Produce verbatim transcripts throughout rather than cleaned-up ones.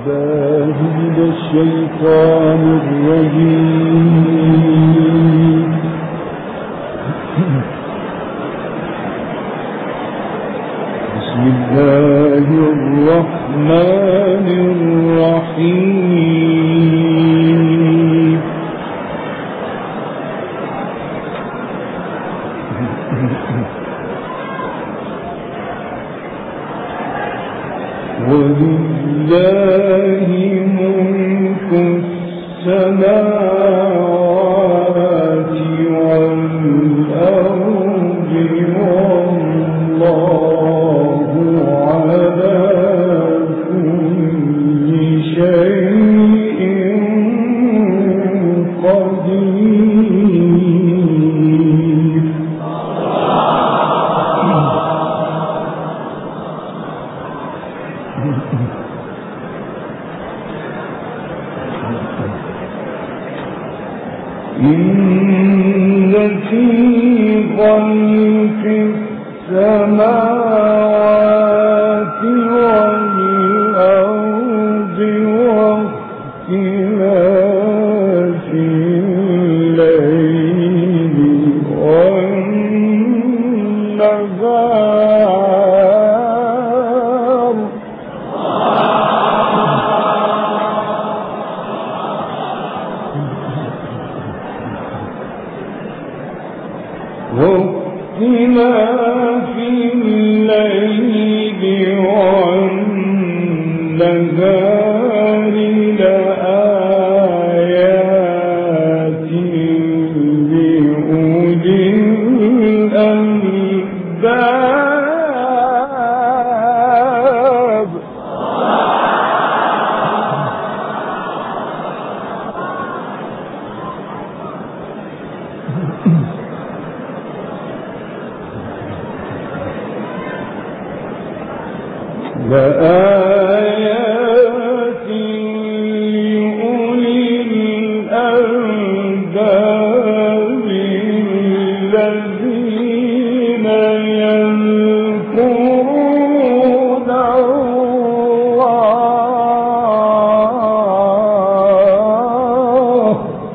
بالله من الشيطان الرجيم. بسم الله الرحمن الرحيم. ولله ملك السماوات والأرض والله على كل شيء قدير. إن في خلق السماوات والأرض واختلاف الليل والنهار واختلاف الليل والنهار لآيات لأولي الألباب. لآيات لأولي الألباب الذين يذكرون الله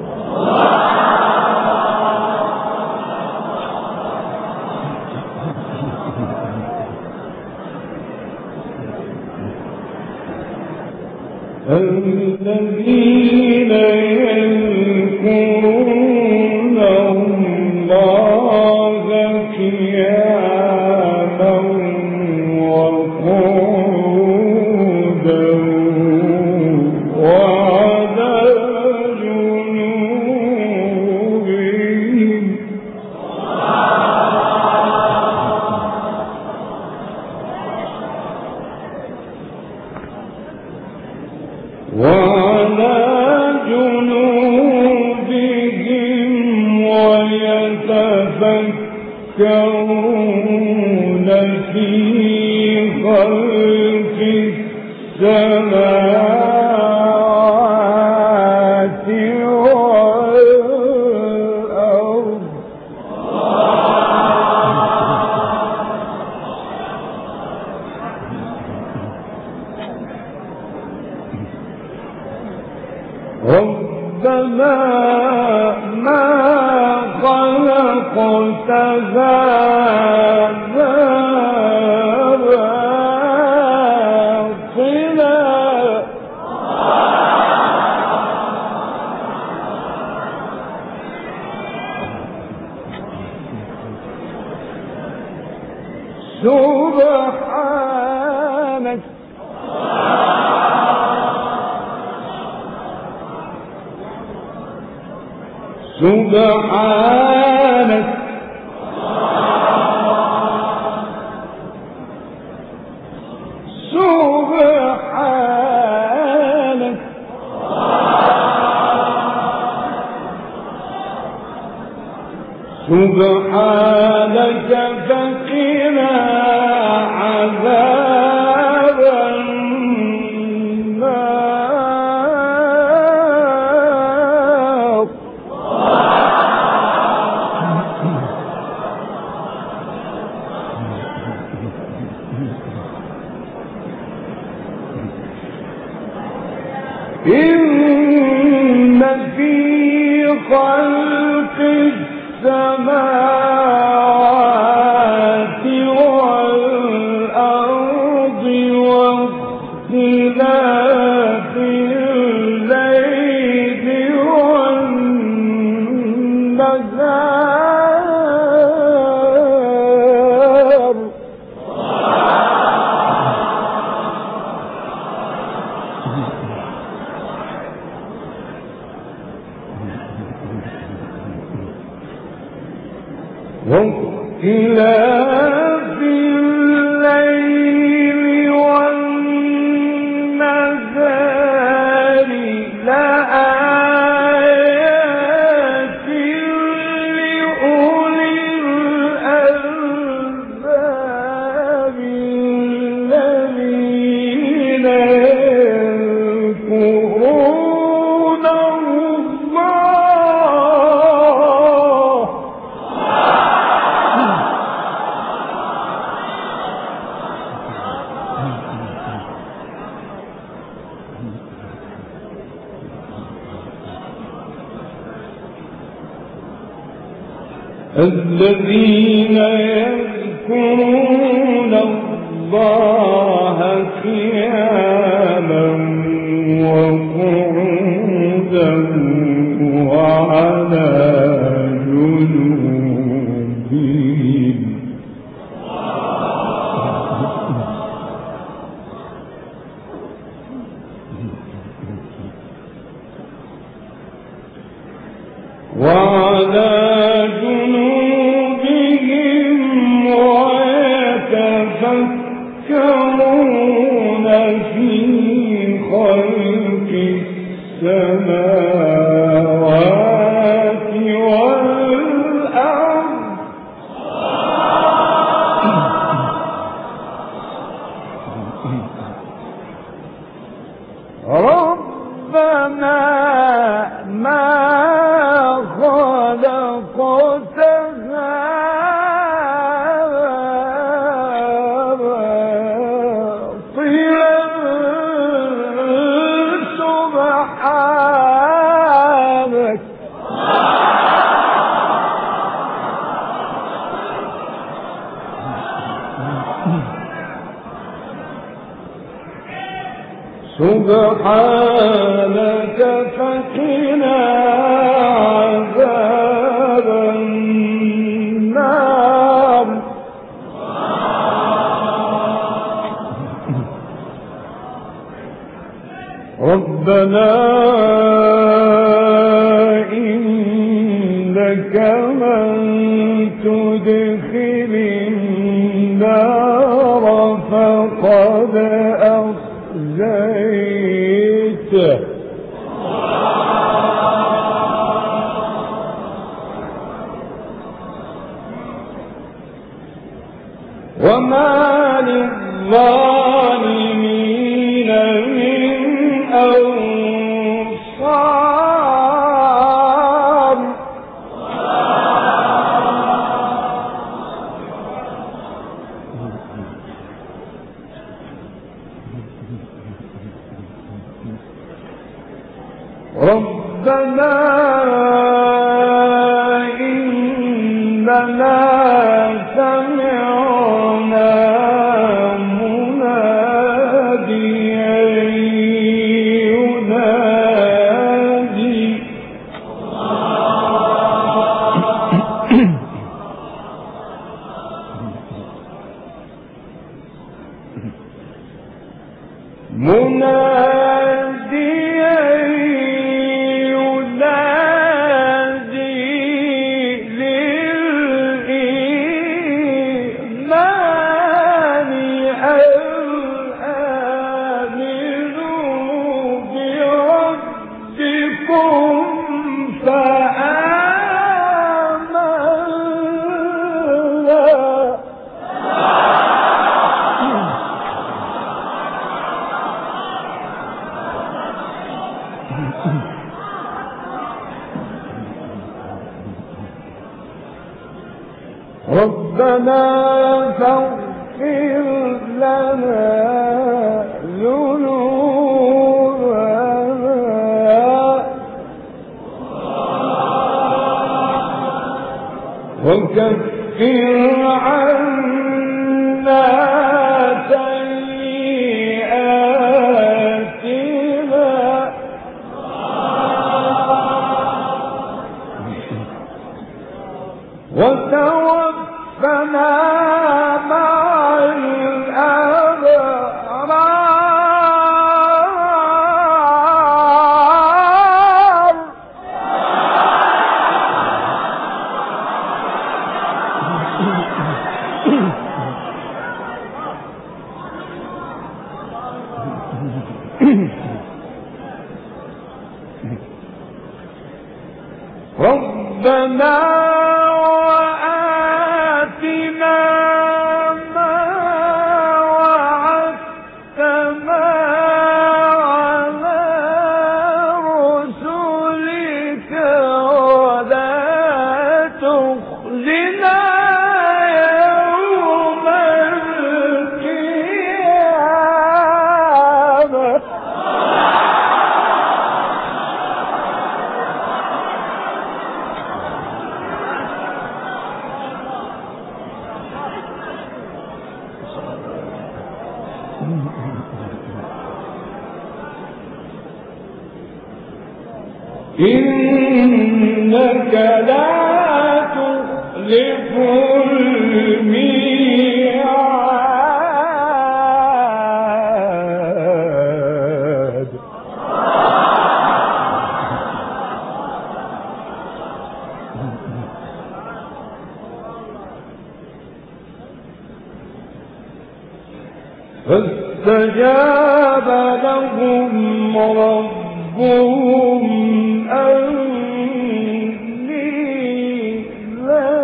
الذين يذكرون الله قياما وقعودا وعلى جنوبهم وعلى جنوبهم ويتفكرون في خلق السماوات والأرض ربنا ما خلقت هذا باطلا سبحانك سبحانك سبحانك سبحانك فقنا عذاب النار. إن في خلق السماوات والأرض واختلاف الليل والنهار واختلاف الليل والنهار لآيات لأولي الألباب الذين يذكرون الله الذين يذكرون الله قياما وقعودا وعلى جنوبهم وعلى جنوبهم ويتفكرون في خلق السماوات والأرض ربنا ما خلقت سبحانك سبحانك فقنا عذاب النار ربنا إنك من تدخل النار فقد أخزيته وما للظالمين من أنصار ربنا إننا سمعنا مناديا ينادي مناديا ينادي للإيمان أن آمنوا بربكم فآمنا ربنا فاغفر لنا ذنوبنا وكفر عنا سيئاتنا وتوفنا مع الأبرار. ربنا وآتنا ما وعدتنا على رسلك ولا تخزنا يوم القيامة. إنك لا تخلف الميعاد. فاستجاب لهم ربهم أني لا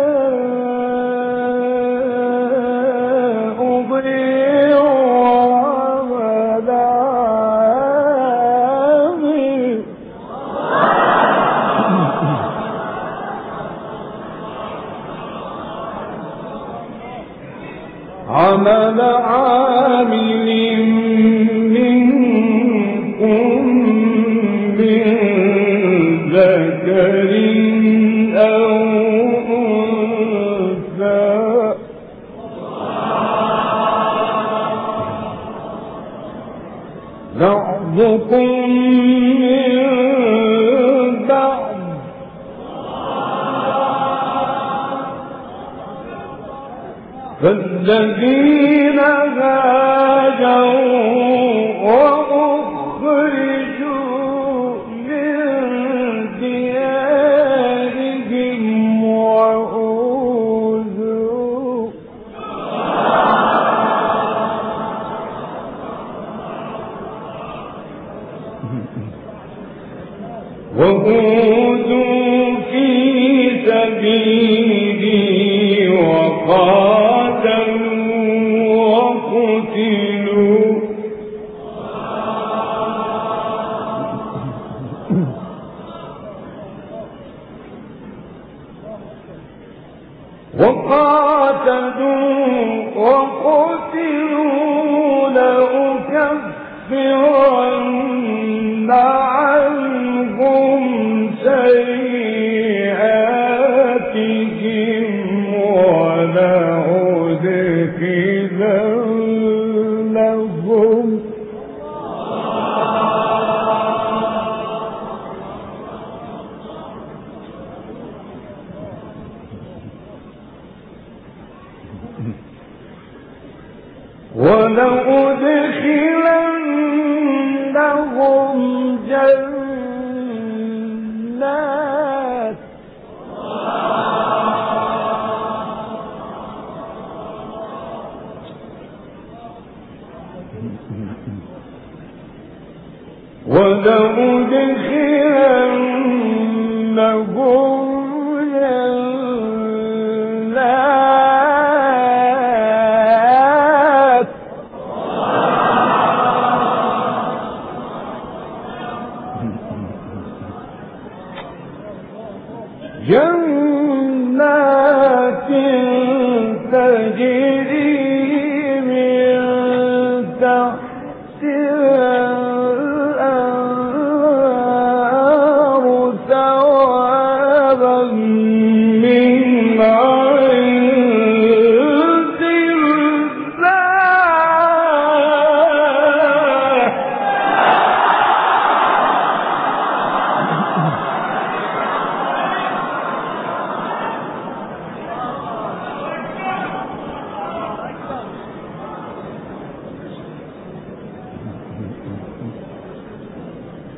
أضيع عمل عامل عمل عامل منكم من ذكر أو أنثى بعضكم من بعض فالذين هاجروا وأخرجوا من ديارهم وأوذوا وأوذوا في سبيلي وقاتلوا وقتلوا وقاتلوا وقتلوا لأكفرن عنهم سيئاتهم ولأدخلنهم ولأدخلنهم جنات ولأدخلنهم جنات تجري من تحتها الأنهار ثوابا من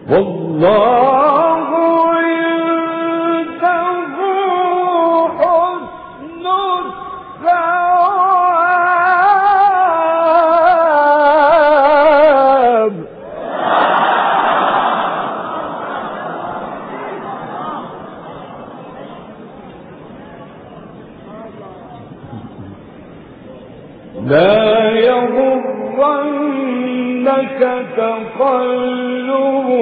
والله عنده حسن الثواب. لا يغرنك تقلب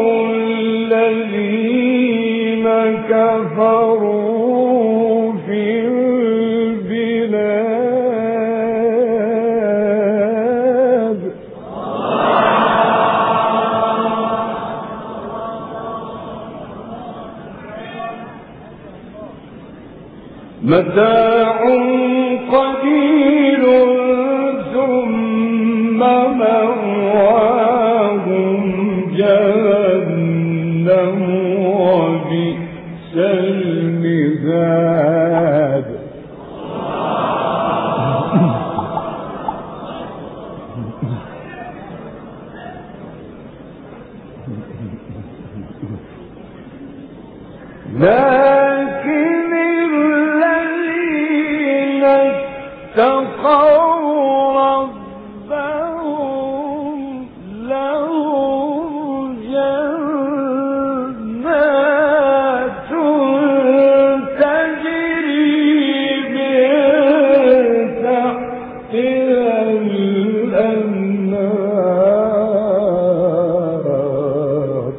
الذين كفروا في البلاد. متاع قليل ثم مأواهم جهنم وبئس المهاد. لكن الذين اتقوا ربهم لهم جنات تجري من تحتها الأنهار.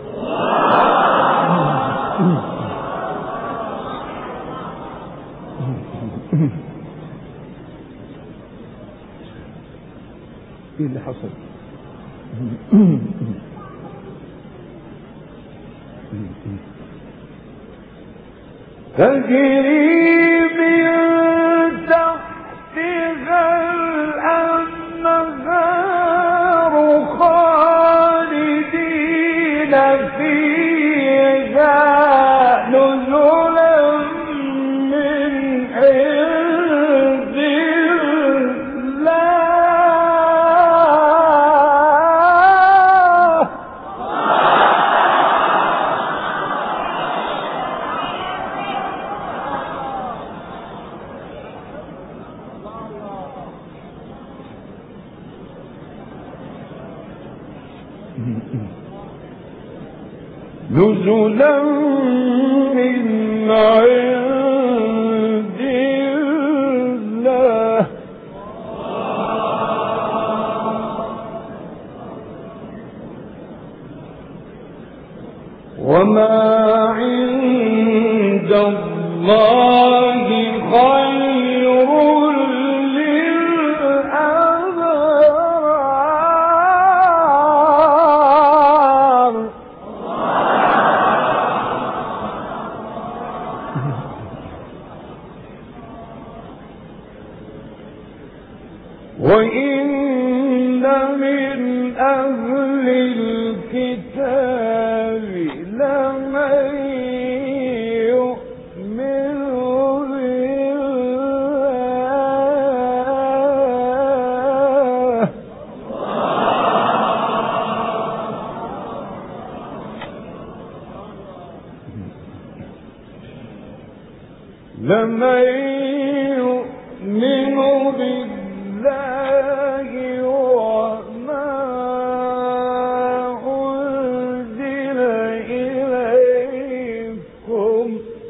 ايه اللي حصل؟ تجري من تحتها الأنهار خالدين فيها نزلا من عند نزلا من عند الله. وما عند الله خير للأبرار. وإن من أهل الكتاب لمن يؤمن بالله لمن يؤمن بالله وما أنزل إليكم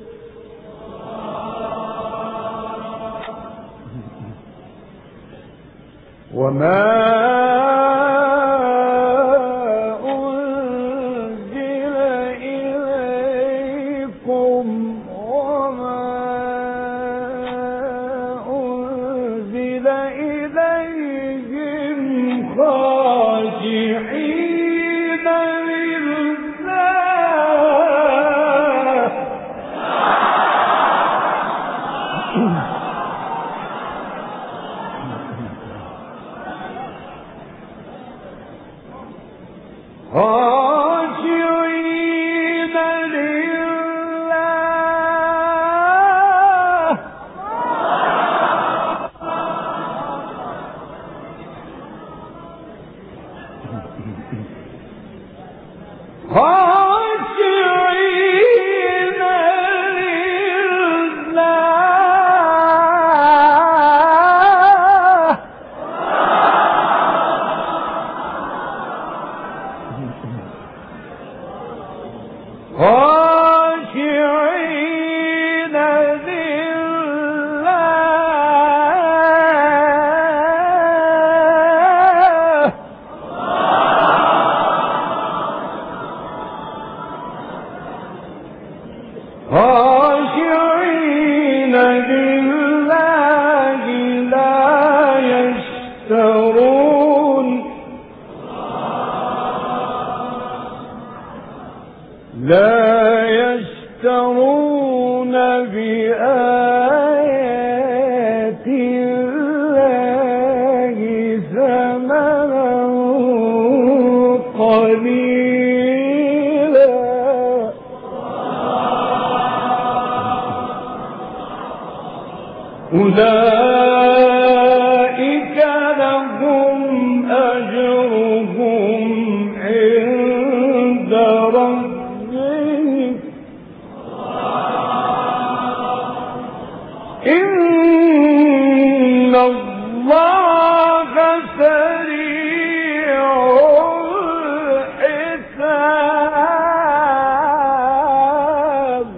وما أنزل إليكم وما أنزل إليهم خاشعين لله خاشعين لله خاشعين لله خاشعين لله لا يشترون لا يشترون بآيات الله ثمنا قليلا أولئك لهم أجرهم عند ربهم إن الله سريع الحساب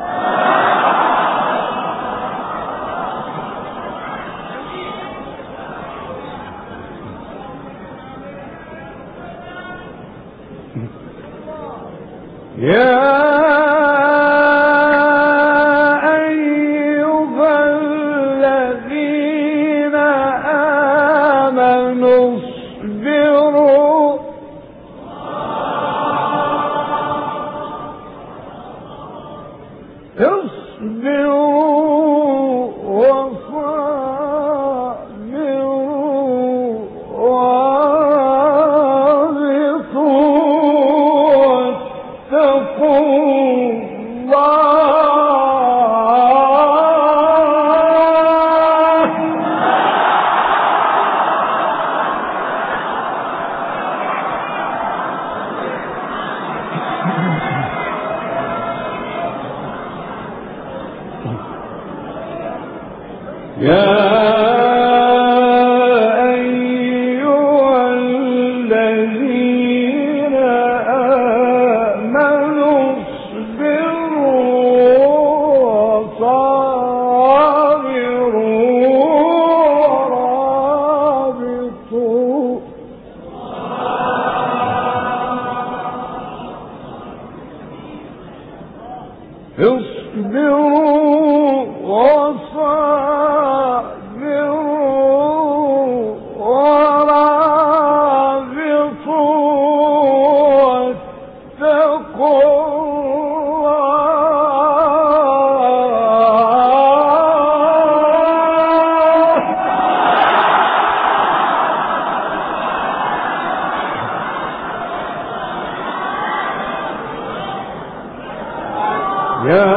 يا أيها الذين آمنوا اصبروا اصبروا وصابروا ورابطوا واتقوا الله يا أيها الذين آمنوا اصبروا وصابروا ورابطوا اصبروا وصابروا ورابطوا واتقوا الله يا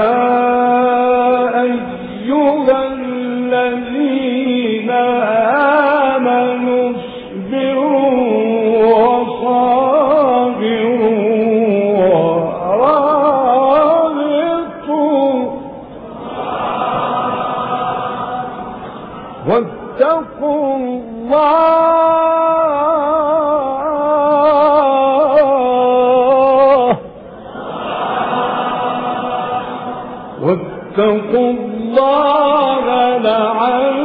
أيها الذين آمنوا اصبروا وصابروا ورابطوا واتقوا الله واتقوا الله لعلكم